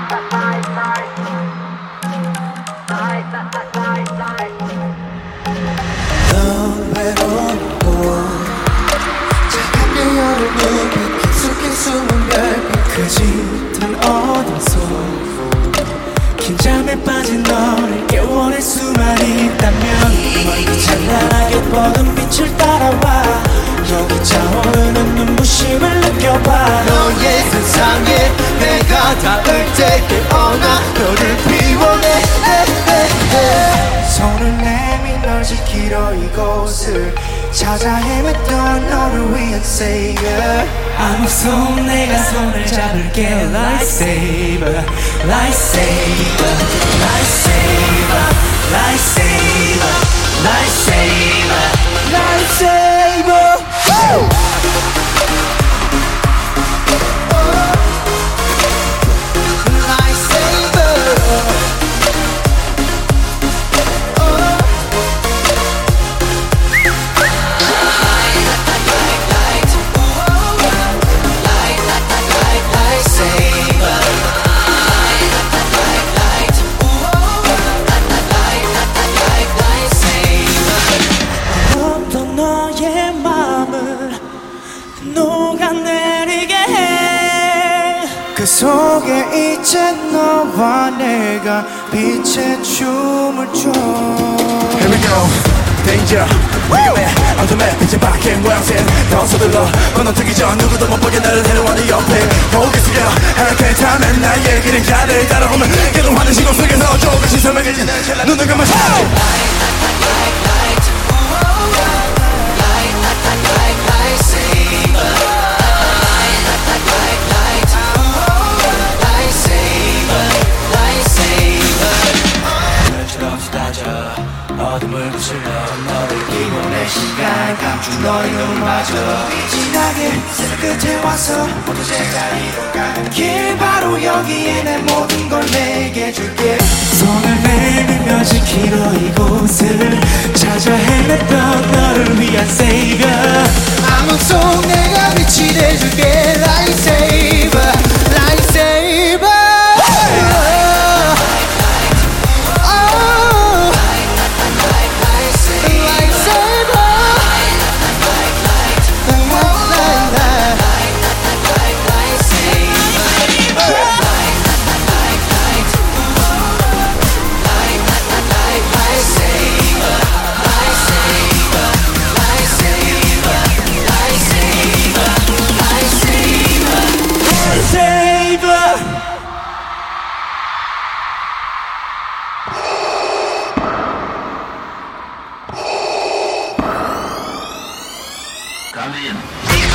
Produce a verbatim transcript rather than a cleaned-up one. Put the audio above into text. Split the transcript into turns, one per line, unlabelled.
넌 외롭고 차갑게 여는 눈빛 깊숙이 숨은 별빛 그 짙은 어둠 속 긴장에 빠진 너를 깨워낼 수만 있다면 멀리 찬란하게 뻗은 빛을 따라와 여기 차오르는 눈부심을 느껴봐 너의 세상에 내가 닿을 때 깨어나 너를 피워내 손을 내밀 널 지키러 이곳을 찾아 헤맸던 너를 위한 savior 아무 손 내가 손을 잡을게 Lifesaver Lifesaver Lifesaver Lifesaver Lifesaver Lifesaver Woo! 녹아내리게 해 그 속에 이제 너와 내가 빛의 춤을 춰
Here we go, danger 위험해 어둠에 빛이 박힌 모양새 더 서둘러 건너뛰기 전 누구도 못 보게 나를 데려와 네 옆에 고개 숙여 하얗게 타면 나의 길을 가를 따라오면 계속하는 시공 속에서 조금씩 설명해진 눈을 감아 어둠을 부술러 너를 피워내 시간 감춘 너의 눈마저
진하게 끝에 와서 모두 제자리로 가는 길 바로 여기에 내 모든 걸 내게 줄게 손을 내밀며 지키러 이곳을 찾아 헤맸던 너를 위한 savior 아무 속 내가 빛이 돼줄게 Lifesaver Lifesaver
Come in.